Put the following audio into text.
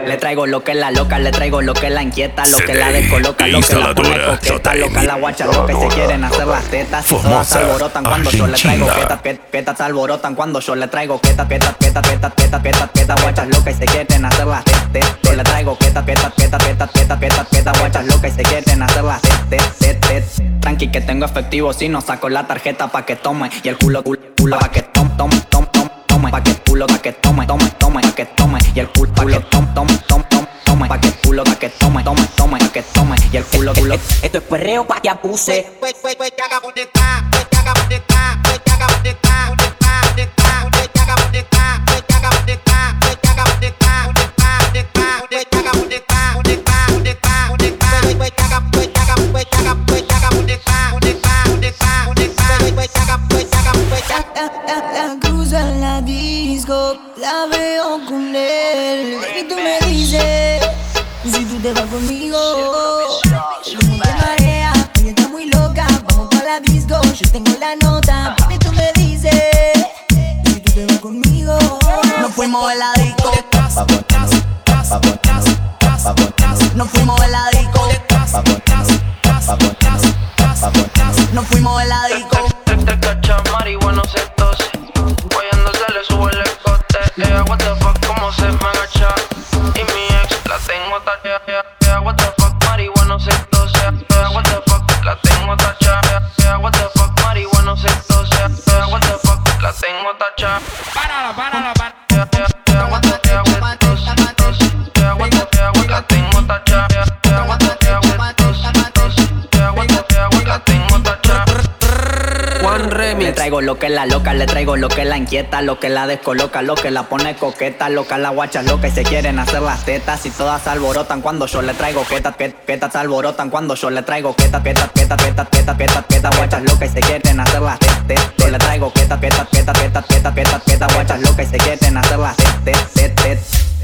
Le traigo lo que la loca, le traigo lo que la inquieta, lo que la descoloca, lo que la pone coqueta, loca la guacha, lo que se quieren hacer las tetas y todas se alborotan cuando yo le traigo quetas alborotan cuando yo le traigo queta guachas locas y se quieren hacer las tetas. Yo le traigo queta guachas locas y se quieren hacer las tetas. Tranqui que tengo efectivo si no saco la tarjeta pa' que tome y el culo pa' que tome pa' que culo pa' que tome pa' que tome y el culo pa' que tome pa' que culo pa' que tome pa' que tome y el culo. Esto es perreo pa' que abuse. Cruza en la disco, la veo con él. Y tú me dices si tú te vas conmigo. No te marea, ella está muy loca. Vamos pa' la disco, yo tengo la nota. Y tú me dices si tú te vas conmigo. Nos fuimos en la disco. Nos fuimos en la disco. Nos fuimos en la disco. Te cacha marihuana se tose. Guayando se le sube el escote. What the fuck, cómo se me agacha. Y mi ex la tengo tacha. What the fuck, marihuana se tose. What the fuck, la tengo tacha. What the fuck, marihuana se tose. What the fuck, la tengo tacha. Párala. La tengo tacha. Le traigo lo que la loca, le traigo lo que la inquieta, lo que la descoloca, lo que la pone coqueta, loca la guacha loca y se quieren hacer las tetas y todas se alborotan cuando yo le traigo quetas alborotan cuando yo le traigo quetas guachas locas y se quieren hacer las tetas. Yo le traigo quetas guachas locas y se quieren hacer las tetas.